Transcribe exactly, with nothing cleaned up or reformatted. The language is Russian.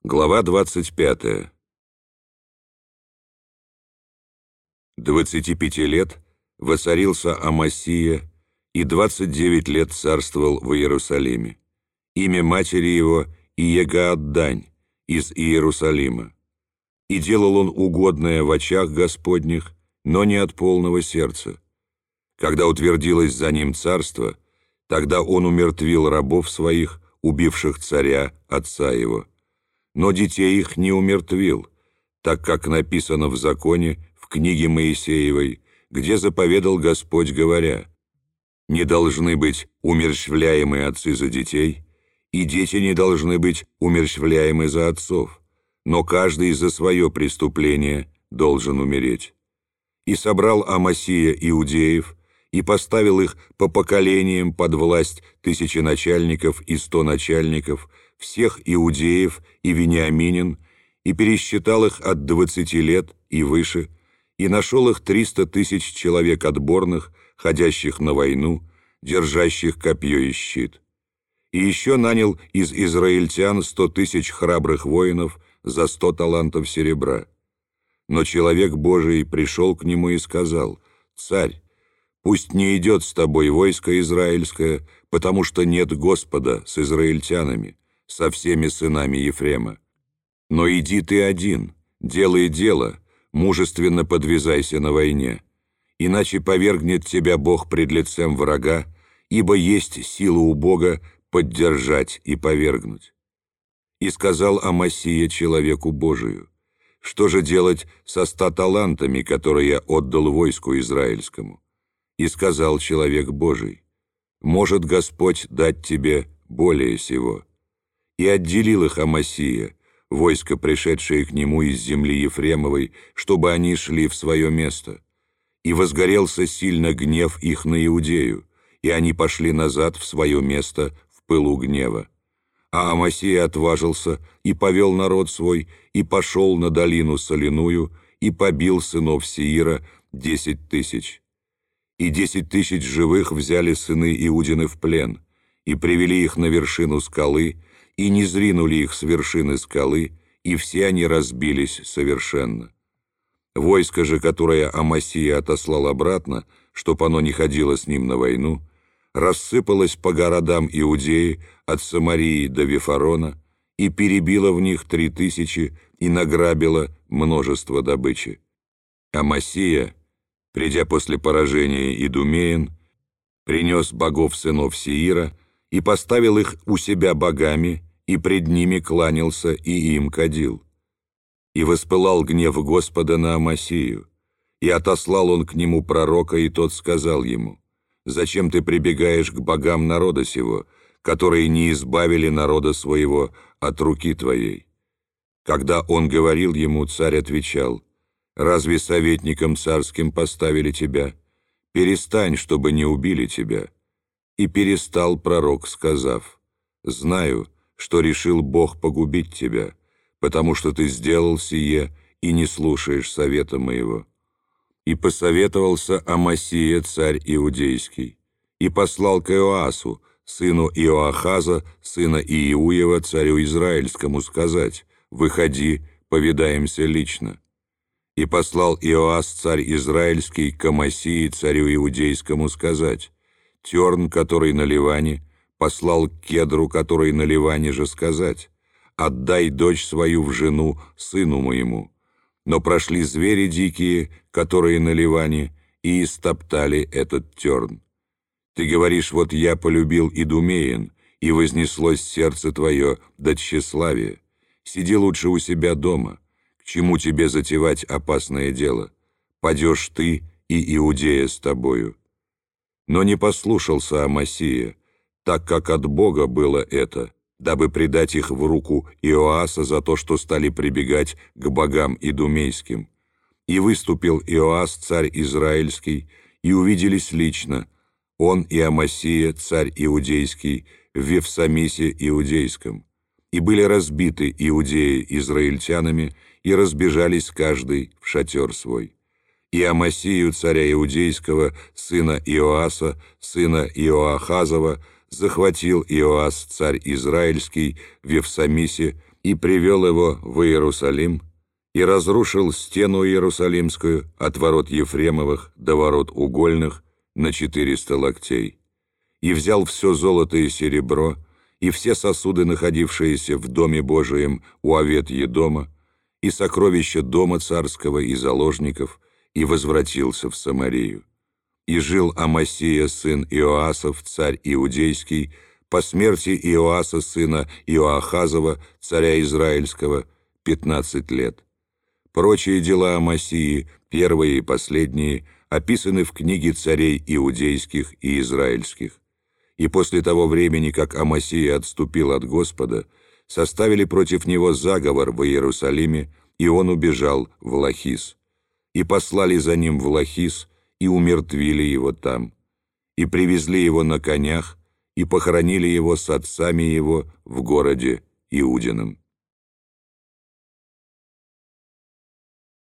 Глава двадцать пятая. Двадцати пяти лет воцарился Амасия, и двадцать девять лет царствовал в Иерусалиме. Имя матери его Иегааддань из Иерусалима. И делал он угодное в очах Господних, но не от полного сердца. Когда утвердилось за ним царство, тогда он умертвил рабов своих, убивших царя, отца его. Но детей их не умертвил, так как написано в законе, в книге Моисеевой, где заповедал Господь, говоря: «Не должны быть умерщвляемы отцы за детей, и дети не должны быть умерщвляемы за отцов, но каждый за свое преступление должен умереть». И собрал Амасия иудеев, и поставил их по поколениям под власть тысячи начальников и сто начальников, всех иудеев и вениаминин, и пересчитал их от двадцати лет и выше, и нашел их триста тысяч человек отборных, ходящих на войну, держащих копье и щит. И еще нанял из израильтян сто тысяч храбрых воинов за сто талантов серебра. Но человек Божий пришел к нему и сказал: «Царь, пусть не идет с тобой войско израильское, потому что нет Господа с израильтянами, со всеми сынами Ефрема. Но иди ты один, делай дело, мужественно подвязайся на войне, иначе повергнет тебя Бог пред лицем врага, ибо есть сила у Бога поддержать и повергнуть». И сказал Амасия человеку Божию: «Что же делать со ста талантами, которые я отдал войску израильскому?» И сказал человек Божий: «Может Господь дать тебе более сего». И отделил их Амасия, войско, пришедшее к нему из земли Ефремовой, чтобы они шли в свое место. И возгорелся сильно гнев их на Иудею, и они пошли назад в свое место в пылу гнева. А Амасия отважился и повел народ свой, и пошел на долину соляную, и побил сынов Сеира десять тысяч. И десять тысяч живых взяли сыны Иудины в плен, и привели их на вершину скалы, и не зринули их с вершины скалы, и все они разбились совершенно. Войско же, которое Амасия отослал обратно, чтоб оно не ходило с ним на войну, рассыпалось по городам Иудеи от Самарии до Вифарона, и перебило в них три тысячи, и награбило множество добычи. Амасия, придя после поражения Идумеян, принес богов сынов Сеира и поставил их у себя богами, и пред ними кланялся и им кадил. И воспылал гнев Господа на Амасию, и отослал он к нему пророка, и тот сказал ему: «Зачем ты прибегаешь к богам народа сего, которые не избавили народа своего от руки твоей?» Когда он говорил ему, царь отвечал: «Разве советником царским поставили тебя? Перестань, чтобы не убили тебя». И перестал пророк, сказав: «Знаю, что решил Бог погубить тебя, потому что ты сделал сие и не слушаешь совета моего». И посоветовался Амасия царь иудейский, и послал к Иоасу, сыну Иоахаза, сына Иеуева, царю израильскому, сказать: «Выходи, повидаемся лично». И послал Иоас царь израильский к Амасии царю иудейскому сказать: «Терн, который на Ливане, послал к Кедру, который на Ливане же, сказать: отдай дочь свою в жену сыну моему. Но прошли звери дикие, которые на Ливане, и истоптали этот терн. Ты говоришь: вот я полюбил Идумеян, и вознеслось сердце твое до тщеславия. Сиди лучше у себя дома. К чему тебе затевать опасное дело? Падешь ты, и Иудея с тобою». Но не послушался Амасия, так как от Бога было это, дабы предать их в руку Иоаса за то, что стали прибегать к богам идумейским. И выступил Иоас, царь израильский, и увиделись лично, он и Амасия, царь иудейский, в Вифсамисе иудейском. И были разбиты иудеи израильтянами, и разбежались каждый в шатер свой. И Амасию, царя иудейского, сына Иоаса, сына Иоахазова, захватил Иоас, царь израильский, в Вифсамисе, и привел его в Иерусалим, и разрушил стену Иерусалимскую от ворот Ефремовых до ворот угольных на четыреста локтей, и взял все золото и серебро, и все сосуды, находившиеся в Доме Божием у Овед-Едома, и сокровища Дома Царского и заложников, и возвратился в Самарию. И жил Амасия, сын Иоасов, царь Иудейский, по смерти Иоаса, сына Иоахазова, царя Израильского, пятнадцать лет. Прочие дела Амасии, первые и последние, описаны в книге царей иудейских и израильских. И после того времени, как Амасия отступил от Господа, составили против него заговор в Иерусалиме, и он убежал в Лахис. И послали за ним в Лахис, и умертвили его там. И привезли его на конях, и похоронили его с отцами его в городе Иудином.